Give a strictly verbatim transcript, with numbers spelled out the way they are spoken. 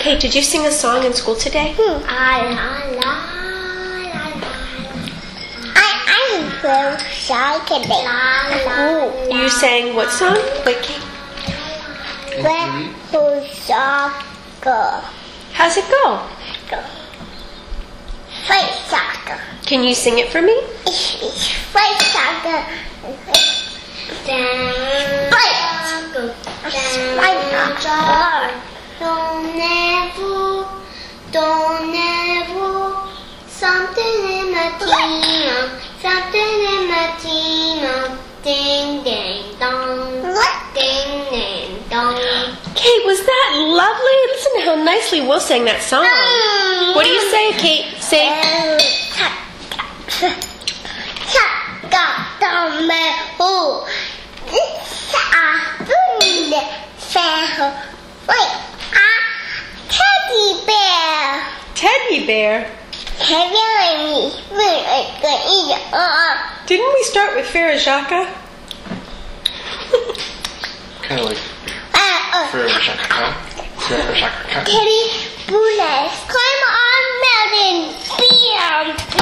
Kate, did you sing a song in school today? Hmm. I, I, la, la, la. I, I will sing today. Ooh. You sang what song? Wait, Kate. Where who soccer? How's it go? Fight soccer. Can you sing it for me? Fight soccer. Fight. Fight soccer. Don't ever, don't ever. Something in my team, something in my team. Ding ding dong. Ding ding dong. Kate, was that lovely? Listen to how nicely Will sang that song. What do you say, Kate? Say. Teddy bear. Teddy bear. Didn't we start with Farah Jaka? Kind of like Farah Jaka. Farah Jaka. Teddy Bullets. Climb on mountain. Bam.